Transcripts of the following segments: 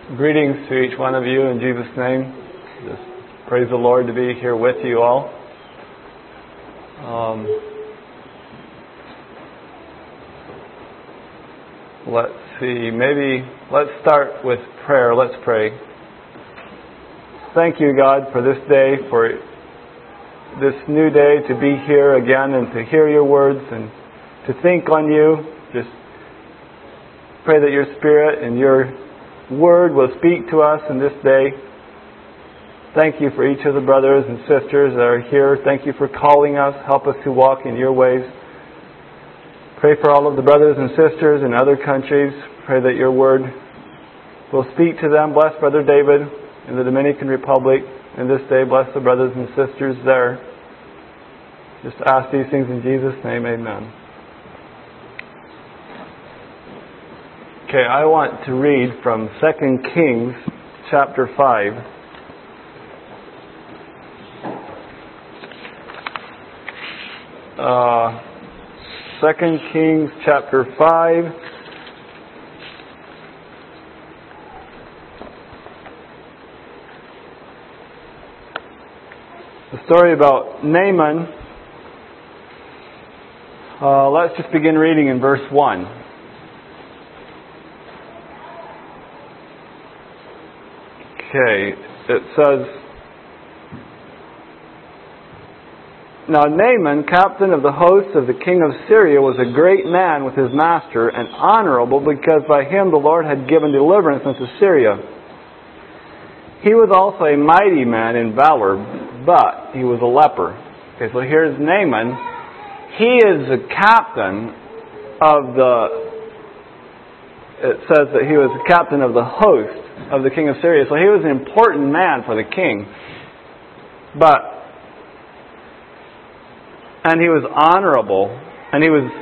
Greetings to each one of you in Jesus' name. Just praise the Lord to be here with you all. Let's see, let's start with prayer. Let's pray. Thank you, God, for this day, for this new day to be here again and to hear your words and to think on you. Just pray that your Spirit and your Word will speak to us in this day. Thank you for each of the brothers and sisters that are here. Thank you for calling us. Help us to walk in your ways. Pray for all of the brothers and sisters in other countries. Pray that your Word will speak to them. Bless Brother David in the Dominican Republic in this day. Bless the brothers and sisters there. Just ask these things in Jesus' name. Amen. Okay, I want to read from 2 Kings chapter 5. Second Kings chapter 5. The story about Naaman. Let's just begin reading in verse 1. Okay, it says, Now Naaman, captain of the host of the king of Syria, was a great man with his master, and honorable, because by him the Lord had given deliverance unto Syria. He was also a mighty man in valor, but he was a leper. Okay, so here's Naaman. He is the captain of it says that he was the captain of the host of the king of Syria. So he was an important man for the king. And he was honorable, and he was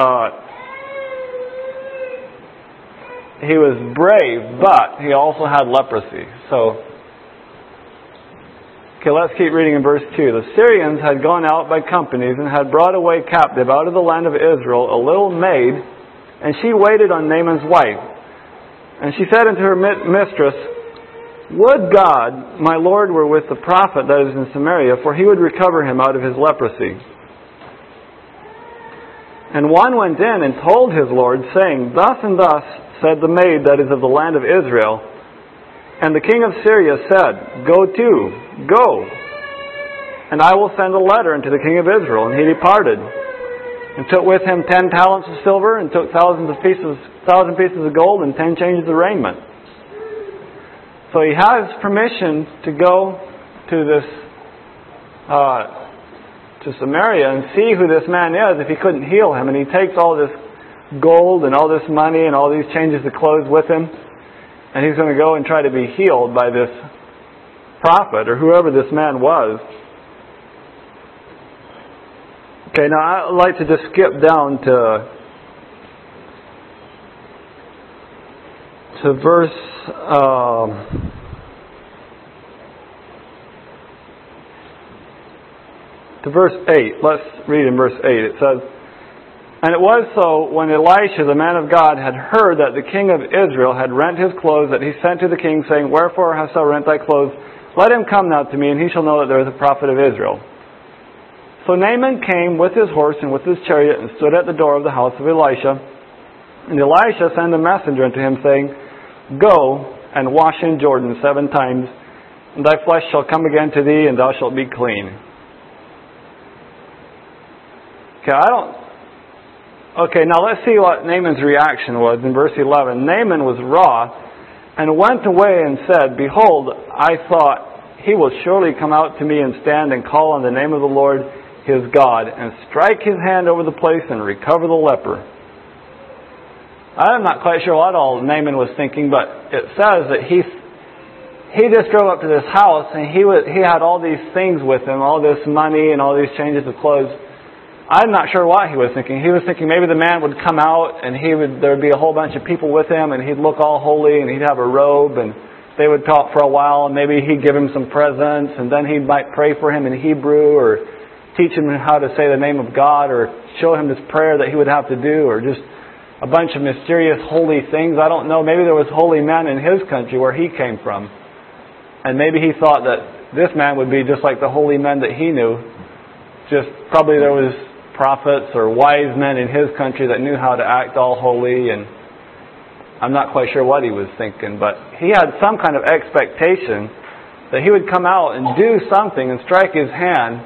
brave, but he also had leprosy. So, okay, let's keep reading in verse 2. The Syrians had gone out by companies and had brought away captive out of the land of Israel a little maid, and she waited on Naaman's wife. And she said unto her mistress, Would God my Lord were with the prophet that is in Samaria, for he would recover him out of his leprosy. And one went in and told his Lord, saying, Thus and thus said the maid that is of the land of Israel. And the king of Syria said, Go to, go, and I will send a letter unto the king of Israel. And he departed, and took with him 10 talents of silver, and took 1,000 pieces of gold, and 10 changes of raiment. So he has permission to go to Samaria and see who this man is if he couldn't heal him. And he takes all this gold and all this money and all these changes of clothes with him. And he's going to go and try to be healed by this prophet or whoever this man was. Okay, now I'd like to just skip down to verse 8. Let's read in verse 8. It says, And it was so, when Elisha, the man of God, had heard that the king of Israel had rent his clothes, that he sent to the king, saying, Wherefore hast thou rent thy clothes? Let him come now to me, and he shall know that there is a prophet of Israel. So Naaman came with his horse and with his chariot, and stood at the door of the house of Elisha. And Elisha sent a messenger unto him, saying, Go and wash in Jordan 7 times, and thy flesh shall come again to thee, and thou shalt be clean. Okay, now let's see what Naaman's reaction was in verse 11. Naaman was wroth, and went away and said, Behold, I thought, he will surely come out to me and stand and call on the name of the Lord his God, and strike his hand over the place and recover the leper. I'm not quite sure what all Naaman was thinking, but it says that he just drove up to this house, and he had all these things with him, all this money and all these changes of clothes. I'm not sure what he was thinking. He was thinking maybe the man would come out, and there would be a whole bunch of people with him, and he'd look all holy, and he'd have a robe, and they would talk for a while, and maybe he'd give him some presents, and then he might pray for him in Hebrew, or teach him how to say the name of God, or show him this prayer that he would have to do, or just a bunch of mysterious holy things. I don't know. Maybe there was holy men in his country where he came from. And maybe he thought that this man would be just like the holy men that he knew. Just probably there was prophets or wise men in his country that knew how to act all holy, and I'm not quite sure what he was thinking, but he had some kind of expectation that he would come out and do something and strike his hand,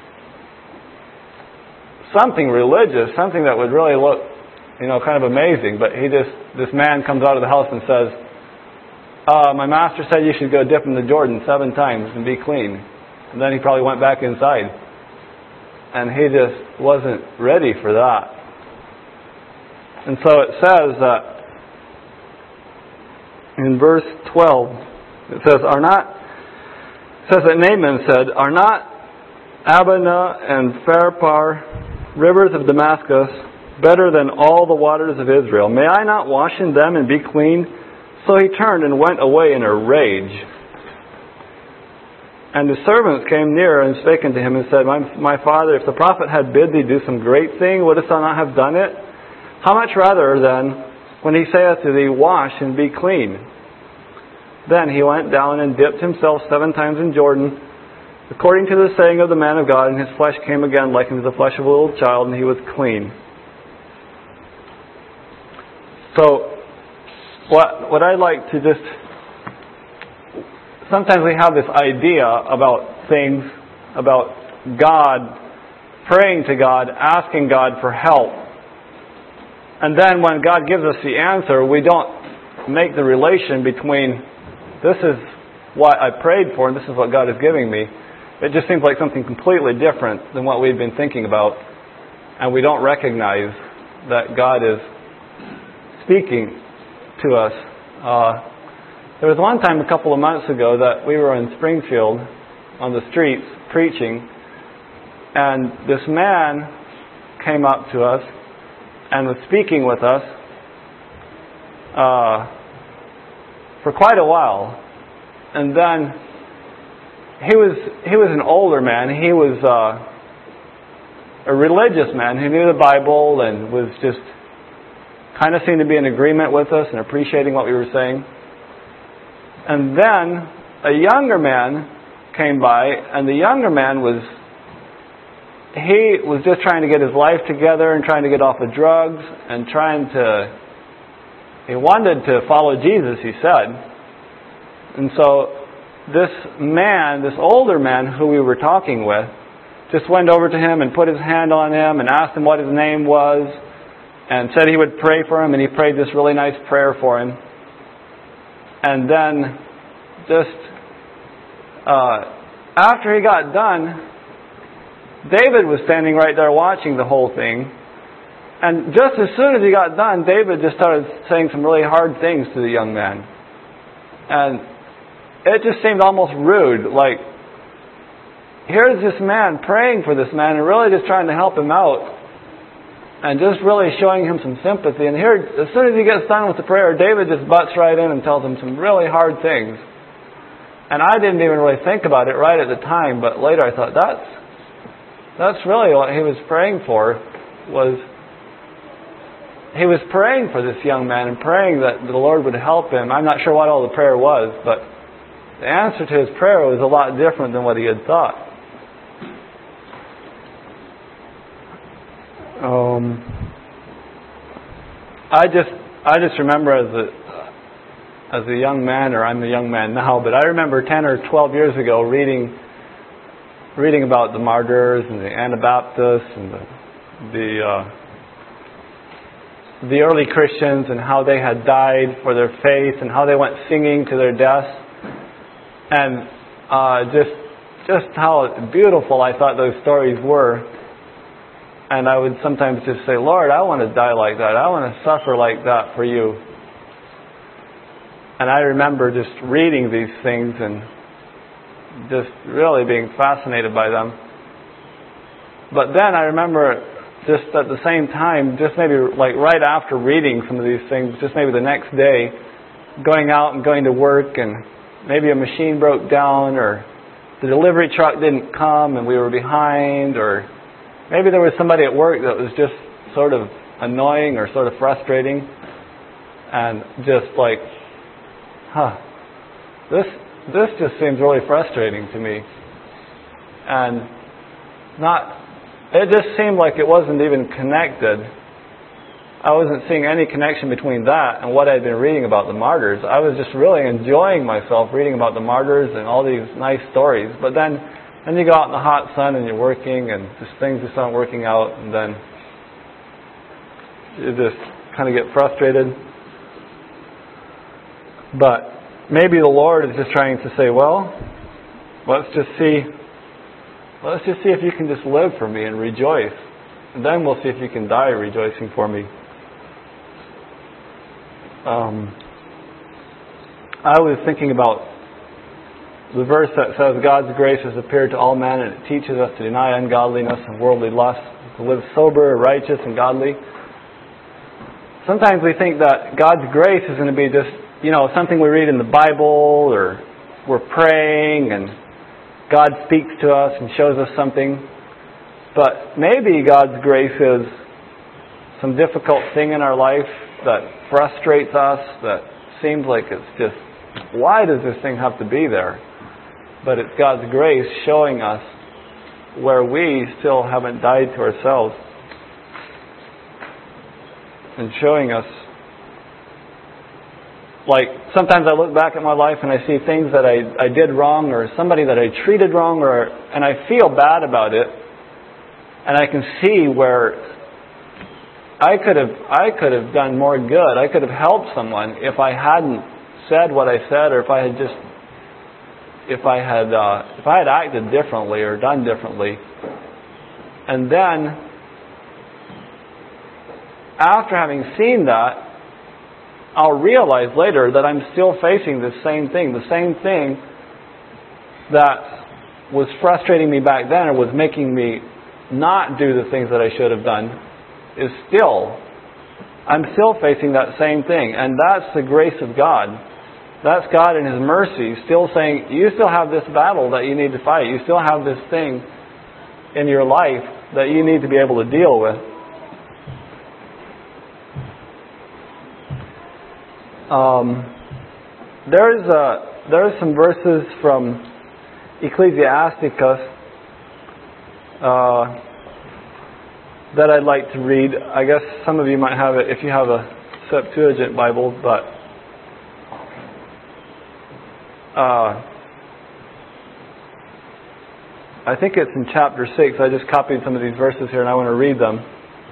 something religious, something that would really look, kind of amazing. But this man comes out of the house and says, my master said you should go dip in the Jordan 7 times and be clean. And then he probably went back inside. And he just wasn't ready for that. And so it says that in verse 12, it says that Naaman said, "Are not Abana and Pharpar, rivers of Damascus, better than all the waters of Israel? May I not wash in them and be clean?" So he turned and went away in a rage. And his servants came near and spake unto him and said, My father, if the prophet had bid thee do some great thing, wouldest thou not have done it? How much rather then, when he saith to thee, Wash and be clean? Then he went down and dipped himself 7 times in Jordan, according to the saying of the man of God, and his flesh came again like unto the flesh of a little child, and he was clean. So, what I like to just... Sometimes we have this idea about things, about God, praying to God, asking God for help. And then when God gives us the answer, we don't make the relation between this is what I prayed for and this is what God is giving me. It just seems like something completely different than what we've been thinking about. And we don't recognize that God is speaking to us. There was one time a couple of months ago that we were in Springfield on the streets preaching, and this man came up to us and was speaking with us for quite a while. And then he was an older man. He was a religious man who knew the Bible and was just kind of seemed to be in agreement with us and appreciating what we were saying. And then a younger man came by, and the younger man was just trying to get his life together and trying to get off of drugs and he wanted to follow Jesus, he said. And so this older man who we were talking with, just went over to him and put his hand on him and asked him what his name was and said he would pray for him, and he prayed this really nice prayer for him. And then, just after he got done, David was standing right there watching the whole thing. And just as soon as he got done, David just started saying some really hard things to the young man. And it just seemed almost rude. Like, here's this man praying for this man and really just trying to help him out. And just really showing him some sympathy. And here, as soon as he gets done with the prayer, David just butts right in and tells him some really hard things. And I didn't even really think about it right at the time, but later I thought, that's really what he was praying for. He was praying for this young man and praying that the Lord would help him. I'm not sure what all the prayer was, but the answer to his prayer was a lot different than what he had thought. I just remember as a young man, or I'm a young man now, but I remember 10 or 12 years ago reading about the martyrs and the Anabaptists and the early Christians and how they had died for their faith and how they went singing to their deaths, and just how beautiful I thought those stories were. And I would sometimes just say, Lord, I want to die like that. I want to suffer like that for you. And I remember just reading these things and just really being fascinated by them. But then I remember just at the same time, just maybe like right after reading some of these things, just maybe the next day, going out and going to work, and maybe a machine broke down, or the delivery truck didn't come and we were behind, or maybe there was somebody at work that was just sort of annoying or sort of frustrating, and just like, this just seems really frustrating to me. And it just seemed like it wasn't even connected. I wasn't seeing any connection between that and what I'd been reading about the martyrs. I was just really enjoying myself reading about the martyrs and all these nice stories. But then you go out in the hot sun and you're working and just things just aren't working out, and then you just kind of get frustrated. But maybe the Lord is just trying to say, well, let's just see if you can just live for me and rejoice. And then we'll see if you can die rejoicing for me. I was thinking about the verse that says, God's grace has appeared to all men, and it teaches us to deny ungodliness and worldly lust, to live sober, righteous, and godly. Sometimes we think that God's grace is going to be just, something we read in the Bible, or we're praying and God speaks to us and shows us something. But maybe God's grace is some difficult thing in our life that frustrates us, that seems like it's just, why does this thing have to be there? But it's God's grace showing us where we still haven't died to ourselves, and showing us, like, sometimes I look back at my life and I see things that I did wrong, or somebody that I treated wrong, and I feel bad about it, and I can see where I could have done more good. I could have helped someone if I hadn't said what I said, or if I had acted differently or done differently. And then, after having seen that, I'll realize later that I'm still facing the same thing that was frustrating me back then, or was making me not do the things that I should have done, I'm still facing that same thing. And that's the grace of God. That's God in His mercy still saying, you still have this battle that you need to fight. You still have this thing in your life that you need to be able to deal with. There's some verses from Ecclesiasticus that I'd like to read. I guess some of you might have it if you have a Septuagint Bible, but I think it's in chapter 6. I just copied some of these verses here and I want to read them.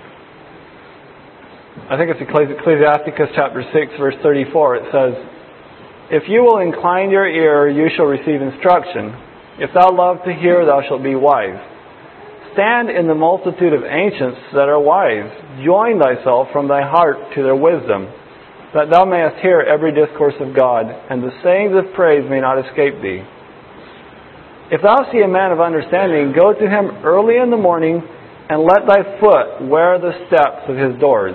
I think it's Ecclesiasticus chapter 6 verse 34. It says, if you will incline your ear, you shall receive instruction. If thou love to hear, thou shalt be wise. Stand in the multitude of ancients that are wise. Join thyself from thy heart to their wisdom, that thou mayest hear every discourse of God, and the sayings of praise may not escape thee. If thou see a man of understanding, go to him early in the morning, and let thy foot wear the steps of his doors.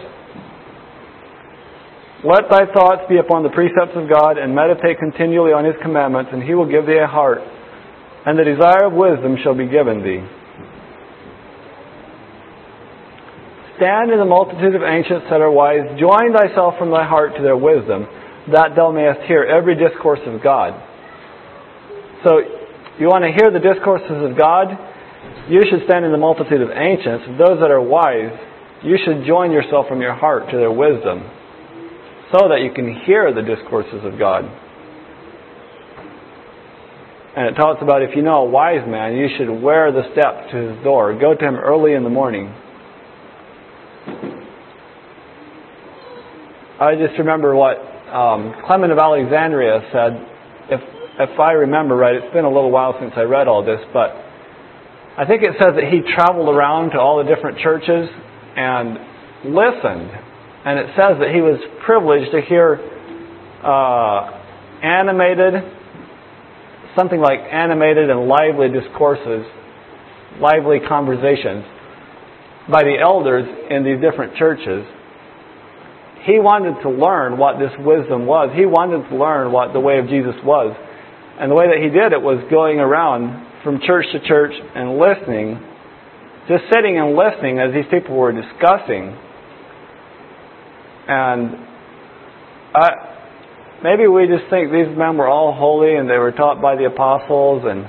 Let thy thoughts be upon the precepts of God, and meditate continually on His commandments, and He will give thee a heart, and the desire of wisdom shall be given thee. Stand in the multitude of ancients that are wise. Join thyself from thy heart to their wisdom, that thou mayest hear every discourse of God. So, you want to hear the discourses of God? You should stand in the multitude of ancients. Those that are wise, you should join yourself from your heart to their wisdom, so that you can hear the discourses of God. And it talks about, if you know a wise man, you should wear the steps to his door. Go to him early in the morning. I just remember what Clement of Alexandria said. If I remember right, it's been a little while since I read all this, but I think it says that he traveled around to all the different churches and listened. And it says that he was privileged to hear something like animated and lively discourses, lively conversations by the elders in these different churches. He wanted to learn what this wisdom was. He wanted to learn what the way of Jesus was. And the way that he did it was going around from church to church and listening, just sitting and listening as these people were discussing And maybe we just think these men were all holy and they were taught by the apostles and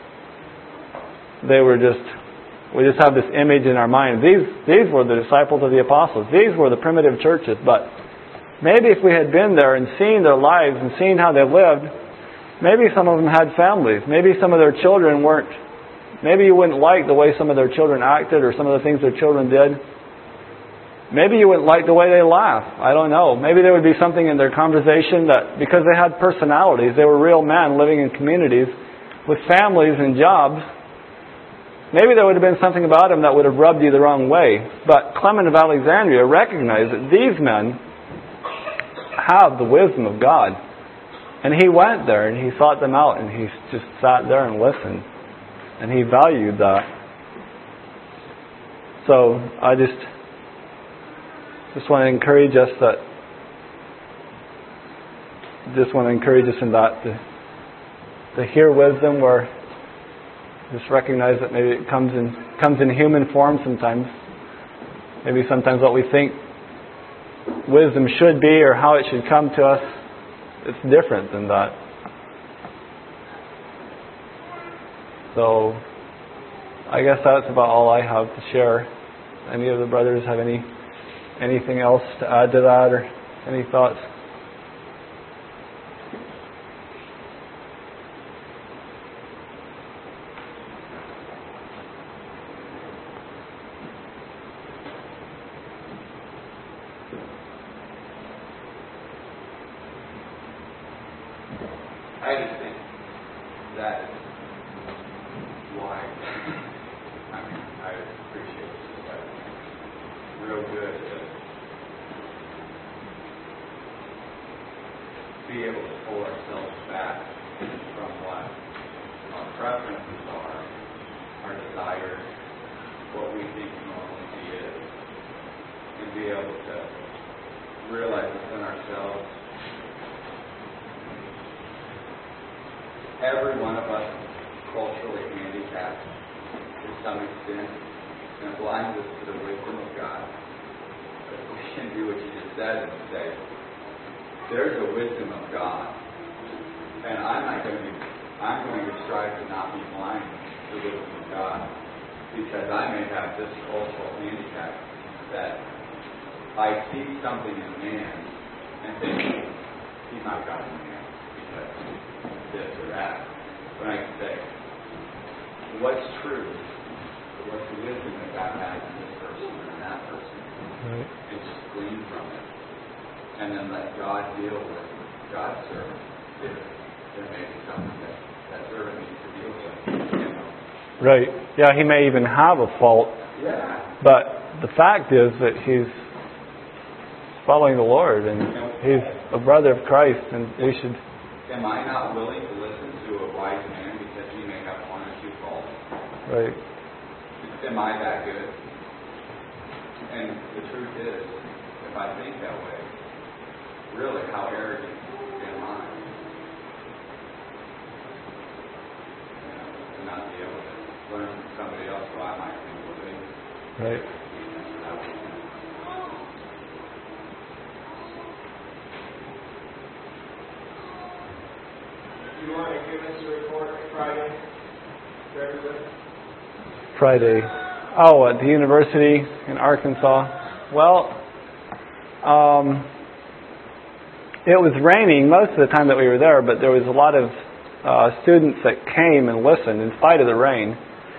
we just have this image in our mind. These were the disciples of the apostles. These were the primitive churches. But maybe if we had been there and seen their lives and seen how they lived, maybe some of them had families. Maybe some of their children weren't. Maybe you wouldn't like the way some of their children acted or some of the things their children did. Maybe you wouldn't like the way they laughed. I don't know. Maybe there would be something in their conversation that, because they had personalities, they were real men living in communities with families and jobs, maybe there would have been something about them that would have rubbed you the wrong way. But Clement of Alexandria recognized that these men have the wisdom of God. And he went there and he sought them out and he just sat there and listened. And he valued that. So I just want to encourage us in that to hear wisdom, where just recognize that maybe it comes in human form sometimes. Maybe sometimes what we think wisdom should be or how it should come to us, it's different than that. So I guess that's about all I have to share. Any of the brothers have anything else to add to that, or any thoughts? I just think that is why I appreciate this. Real good to be able to pull ourselves back from what our preferences are, our desires, what we think normalcy is, and be able to realize within ourselves every one of us is culturally handicapped to some extent, and it blinds us to the wisdom of God. But if we can do what you just said and say, there's a wisdom of God, and I'm going to strive to not be blind to the wisdom of God, because I may have this cultural handicap that I see something in man and think he's not God's man because this or that. When I can say, what's true? What's the wisdom that God has in this person and that person? Right. And just glean from it. And then let God deal with God's servant. If there may be something that servant needs to deal with. You know? Right. Yeah, he may even have a fault. Yeah. But the fact is that he's following the Lord and he's a brother of Christ, and we should. Am I not willing to listen to a wise man because he may have one or two faults? Right. Am I that good? And the truth is, if I think that way, really, how arrogant am I? You know, to not be able to learn from somebody else who I might think will be. Right. Do you want to give us a report Friday for everybody? Friday. Oh, at the university in Arkansas. Well, it was raining most of the time that we were there, but there was a lot of students that came and listened in spite of the rain.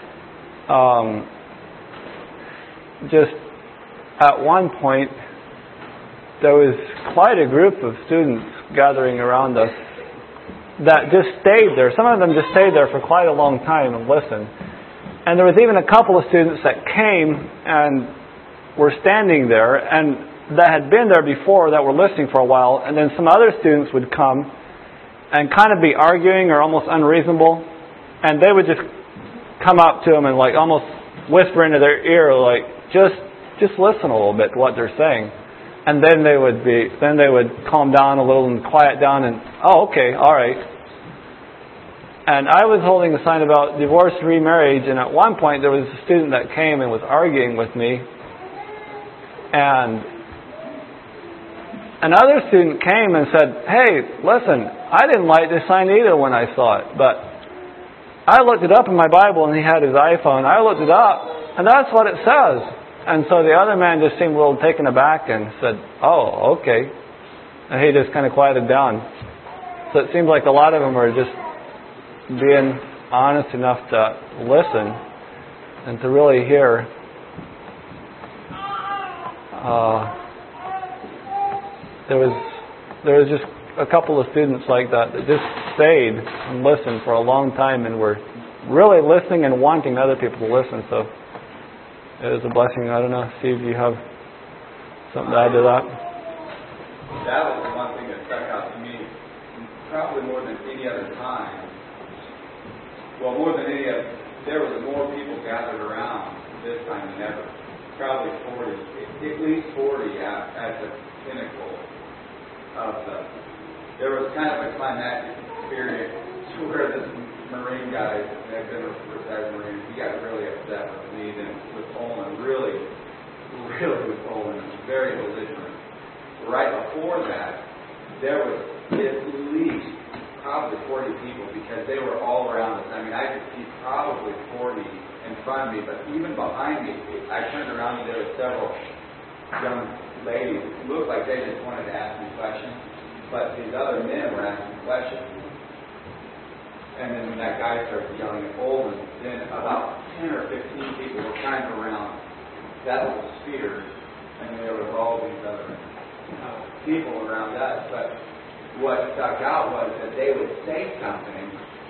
Just at one point, there was quite a group of students gathering around us that just stayed there. Some of them just stayed there for quite a long time and listened. And there was even a couple of students that came and were standing there and that had been there before that were listening for a while. And then some other students would come and kind of be arguing or almost unreasonable. And they would just come up to them and like almost whisper into their ear, like, just listen a little bit to what they're saying. And then they would calm down a little and quiet down and, oh, okay, all right. And I was holding a sign about divorce, remarriage, and at one point there was a student that came and was arguing with me. And another student came and said, "Hey, listen, I didn't like this sign either when I saw it, but I looked it up in my Bible," and he had his iPhone. "I looked it up, and that's what it says." And so the other man just seemed a little taken aback and said, "Oh, okay." And he just kind of quieted down. So it seems like a lot of them are just being honest enough to listen and to really hear. There was just a couple of students like that just stayed and listened for a long time and were really listening and wanting other people to listen. So it was a blessing. I don't know, Steve, do you have something to add to that? That was the one thing that stuck out to me, probably more than any other time. Well, more than any other, there was more people gathered around this time than ever. Probably 40, at least 40 at the pinnacle of there was kind of a climactic period to where this Marine guy, I've been a retired Marine, he got really upset with me and with Olin, really with Olin, very belligerent. Right before that, there was at least probably 40 people because they were all around us. I mean, I could see probably 40 in front of me, but even behind me, I turned around and there were several young ladies who looked like they just wanted to ask me questions, but these other men were asking questions. And then when that guy started yelling at Olin, then about 10 or 15 people were kind of around. That was Spears, and there was all these other people around us. But what stuck out was that they would say something.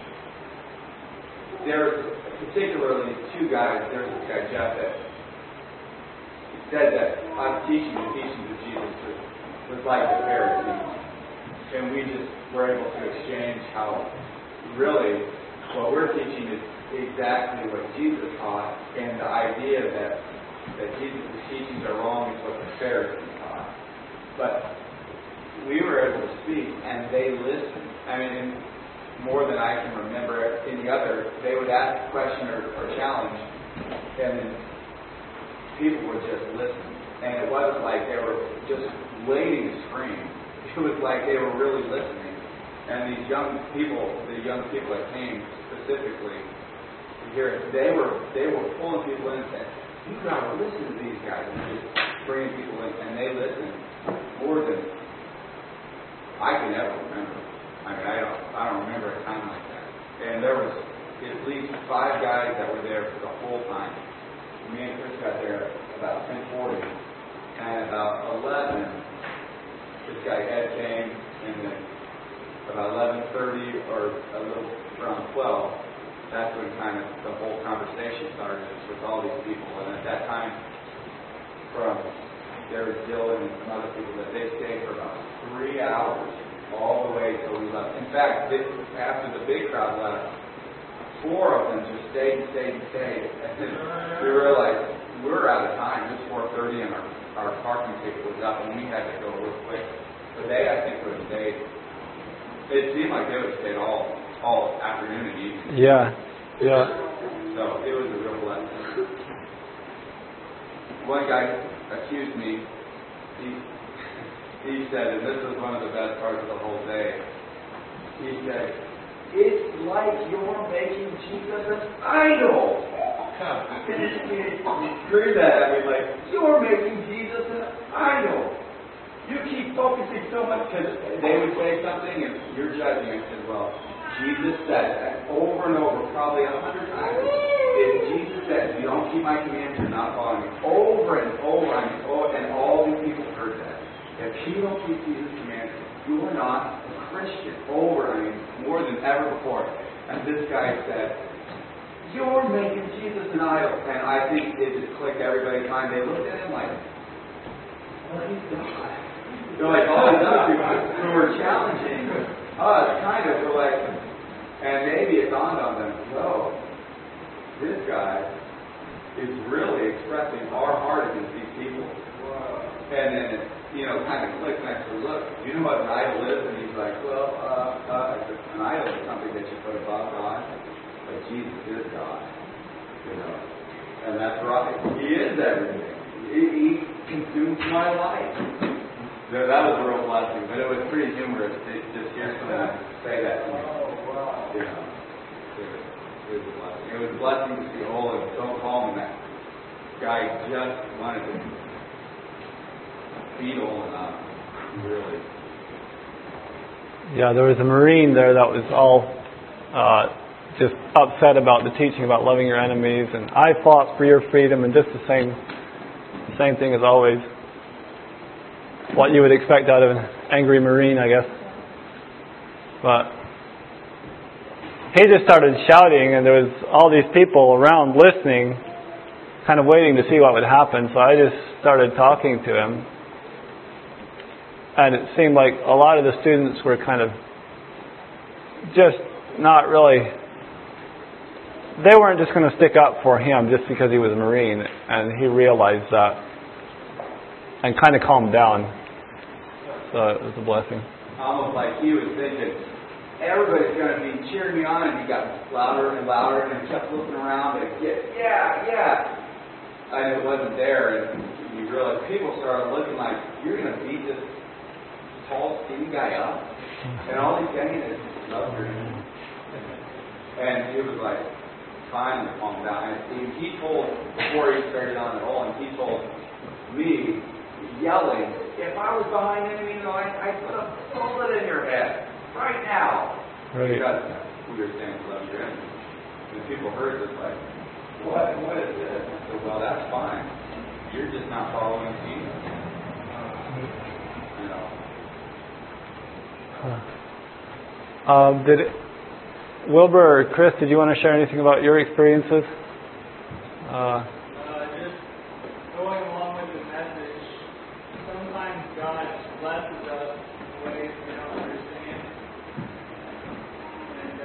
There's particularly two guys. There's this guy, Jeff, that said that us teaching the teachings of Jesus was like the Pharisees. And we just were able to exchange how really what we're teaching is exactly what Jesus taught, and the idea that Jesus' teachings are wrong is what the Pharisees taught. But we were able to speak, and they listened. I mean, more than I can remember any other, they would ask a question or challenge, and then people would just listen. And it wasn't like they were just waiting to scream. It was like they were really listening. And these young people, the young people that came specifically to hear it, they were pulling people in and saying, "You got to listen to these guys," and just bringing people in, and they listened more than I can ever remember. I mean, I don't remember a time like that. And there was at least 5 guys that were there for the whole time. Me and Chris got there about 10:40, and about 11, this guy Ed came, and then about 11:30 or a little around 12, that's when kind of the whole conversation started with all these people. And at that time, there was Dylan and some other people that they stayed for about 3 hours all the way till we left. In fact, after the big crowd left, 4 of them just stayed. And then we realized we were out of time. It was 4:30 and our parking ticket was up and we had to go real quick. But they, I think, would have stayed. It seemed like they would have stayed all afternoon and evening. Yeah. So it was a real blessing. One guy accused me. He said, and this was one of the best parts of the whole day, he said, "It's like you're making Jesus an idol." He screamed that at me like, "You're making Jesus an idol. You keep focusing so much," because they would say something and you're judging it as well. Jesus said that over and over, probably 100 times. If Jesus said, "You don't keep my commands, you're not following me," over and over, and all these people heard that. If you don't keep Jesus' commands, you are not a Christian. More than ever before. And this guy said, "You're making Jesus an idol." And I think it just clicked everybody's mind. They looked at him like, "What is God?" They're like all these other people who were challenging us, kind of were like, and maybe it dawned on them, "Whoa, this guy is really expressing our heart against these people." And then it, kind of clicked, and I said, "Look, you know what an idol is?" And he's like, "Well, an idol is something that you put above God, but Jesus is God, and that's right. He is everything. He consumes my life. That was a real blessing, but it was pretty humorous to just hear someone say that to me. You know, it was a blessing. It was a blessing to see Olin so calm, and that guy just wanted to beat Olin up, really. Yeah, there was a Marine there that was all just upset about the teaching about loving your enemies, and I fought for your freedom, and just the same thing as always. What you would expect out of an angry Marine, I guess. But he just started shouting, and there was all these people around listening, kind of waiting to see what would happen. So I just started talking to him. And it seemed like a lot of the students were kind of just not really, they weren't just going to stick up for him just because he was a Marine. And he realized that and kind of calmed down. So it was a blessing. Almost like he was thinking, everybody's going to be cheering me on, and he got louder and louder, and kept looking around and and it wasn't there, and you realize people started looking like, you're going to beat this tall, skinny guy up, and all these guys just loved her. And he was like, finally calmed down. And he told, before he started on the hole, and he told me, yelling, if I was behind enemy lines, I'd put a bullet in your head right now. Right. Because we were saying love your enemy. And people heard this like, what is this? I said, well, that's fine. You're just not following Jesus. You know. Wilbur or Chris, did you want to share anything about your experiences? Just going along with the message, sometimes God blesses us in ways we don't understand. And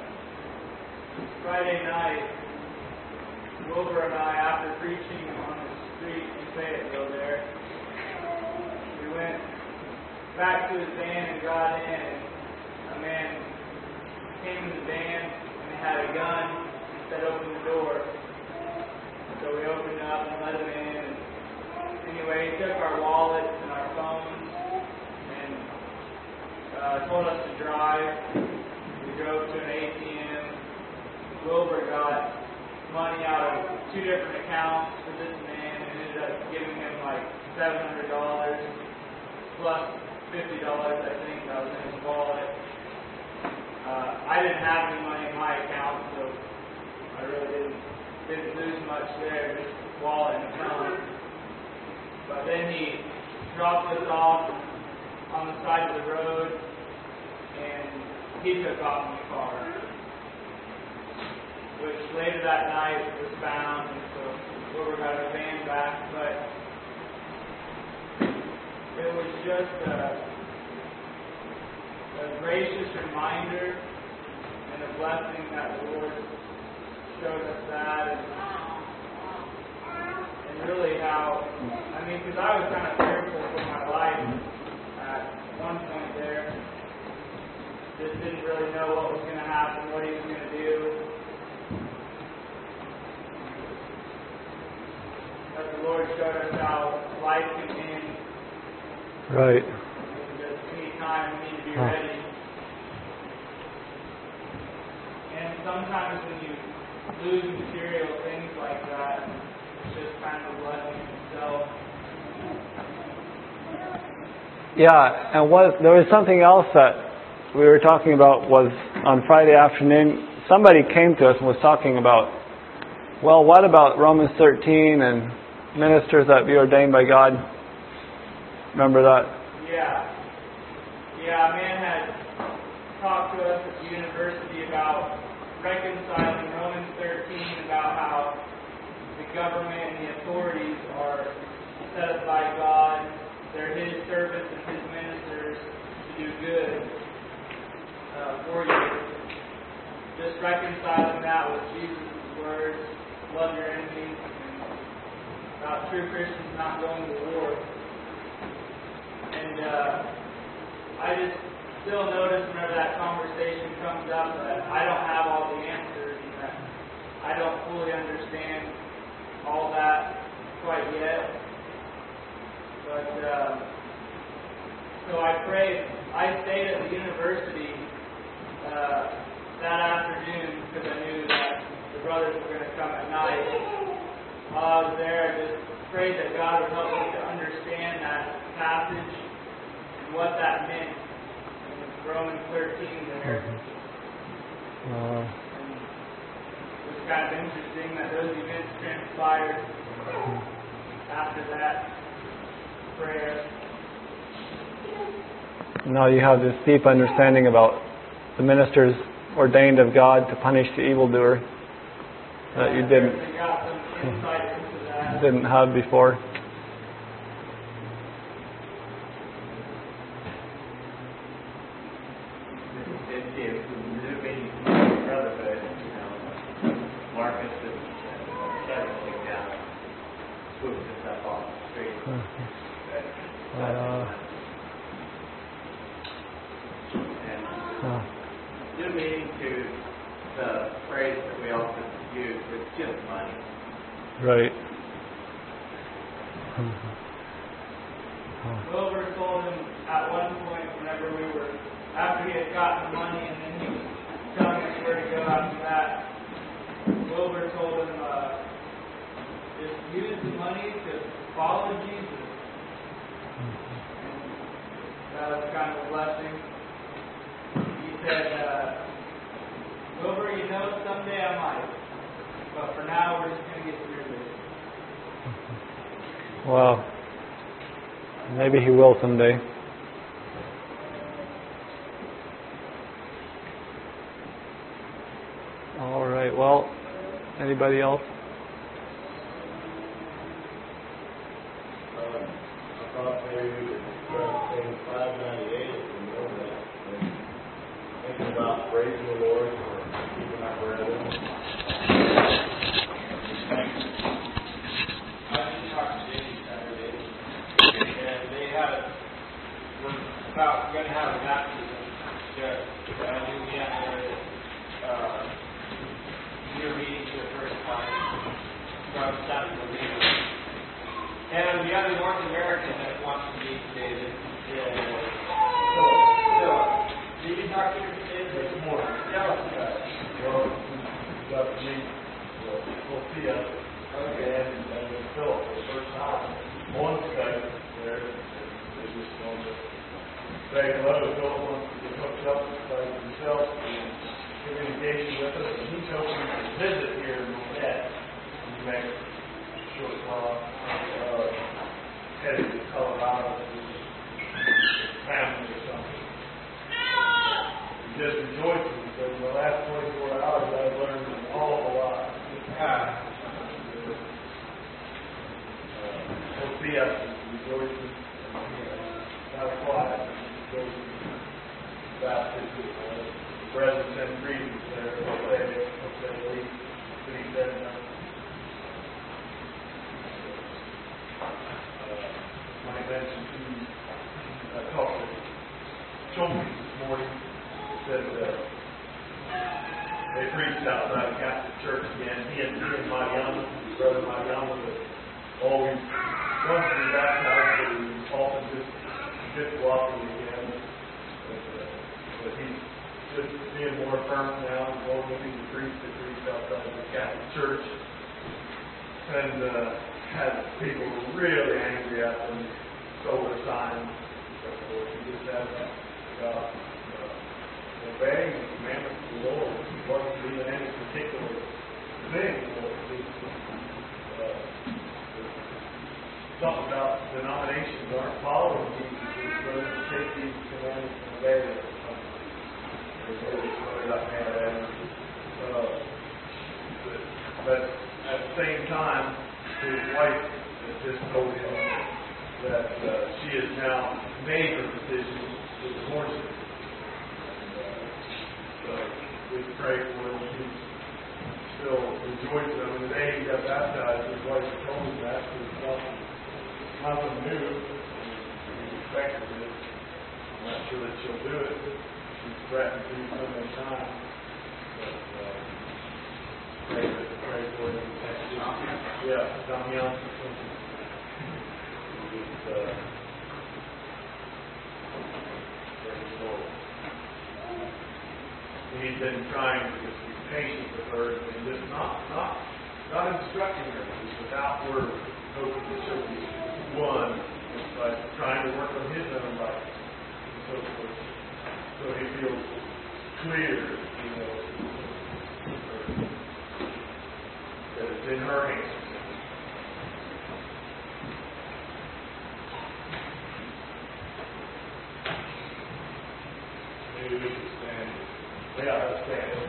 Friday night, Wilbur and I, after preaching on the street in Fayetteville there, we went back to his van and got in. A man came in the van and had a gun and said, open the door. So we opened up and let him in. And anyway, he took our wallets and our phones and told us to drive. We drove to an ATM. Wilbur got money out of 2 different accounts for this man and ended up giving him like $700 plus $50, I think, that was in his wallet. I didn't have any money in my account, so I really didn't lose much there, just wallet and phone. But then he dropped us off on the side of the road, and he took off in the car, which later that night was found, and so Wilbur got our van back. But it was just a gracious reminder and a blessing that the Lord showed us that, and really how, because I was kind of fearful for my life at one point there. Just didn't really know what was going to happen, what he was going to do. But the Lord showed us how life can end. Right. Just any time we need to be ready. And sometimes when you lose material things like that, it's just kind of a blessing itself. Yeah, and there was something else that we were talking about was on Friday afternoon. Somebody came to us and was talking about, well, what about Romans 13 and ministers that be ordained by God? Remember that? Yeah. A man had talked to us at the university about reconciling Romans 13, about how the government and the authorities are set up by God. They're His servants and His ministers to do good for you. Just reconciling that with Jesus' words, love your enemies, and about true Christians not going to war. And I just still notice whenever that conversation comes up that I don't have all the answers and that I don't fully understand all that quite yet. But So I prayed. I stayed at the university that afternoon because I knew that the brothers were going to come at night. While I was there, I just prayed that God would help me to understand that passage and what that meant in Romans 13 there. And it was kind of interesting that those events transpired after that prayer. Now you have this deep understanding about the ministers ordained of God to punish the evildoer that you didn't have before. Marcus and Kevin came down, swooped this up off the street. Due meaning to the phrase that we often use, it's just money. Right. Wilbur told him at one point, whenever after he had gotten the money and then he was telling us where to go after that, Wilbur told him, just use the money to follow Jesus. And that was kind of a blessing. He said, Wilbur, someday I might. But for now, we're just going to get through this. Wow. Maybe he will someday. All right. Well, anybody else? I thought maybe we could start saying 598 if we know that. Thinking about praising the Lord for keeping our brethren. I just talked to Jamie Saturday, and they were going to have a baptism. I knew we had their meeting for the first time from Saturday meeting. And the other North American that wants to meet David is Philip. Did you talk to him today this morning? Yeah. Well, we got to meet Sophia. Okay. And with Philip for the first time. One study there. They just want to say hello. Philip wants to get hooked up with study himself and communication with us. And he's hoping to visit here in Monette in the next short while. Headed to Colorado with his family or something. He just rejoicing because in the last 24 hours I've learned an awful lot. Sophia is rejoicing. Not quiet. Rejoicing. Baptism. Brethren send greetings there. Hopefully he said I mentioned to talked to Chomey this morning. Said they preached outside the Catholic Church again. He and Mariano, his brother Mariano, that always wants to be baptized, but he often just walking again. But he's just being more firm now, going to be the priest that preached outside the Catholic Church. And had people really angry at them, solar signs, so forth. He just had God obeying the commandments of the Lord. It wasn't even any particular thing. Something about denominations aren't following Jesus. It's going to take these commandments and obey them. They got mad at him. But at the same time, his wife has just told him that she has now made her decision to divorce him. So we pray for him. He's still rejoicing. I mean, the day he got baptized, his wife told him that. It's nothing new. He expected it. I'm not sure that she'll do it. She's threatened to so many times. But pray for him. Yeah, Damian. Praise the Lord. And he's been trying to just be patient with her and just not instructing her, just without word, hoping that she'll be won, but trying to work on his own life and so forth. So he feels clear, that it's in her hands. Maybe we can stand. Yeah, let's stand.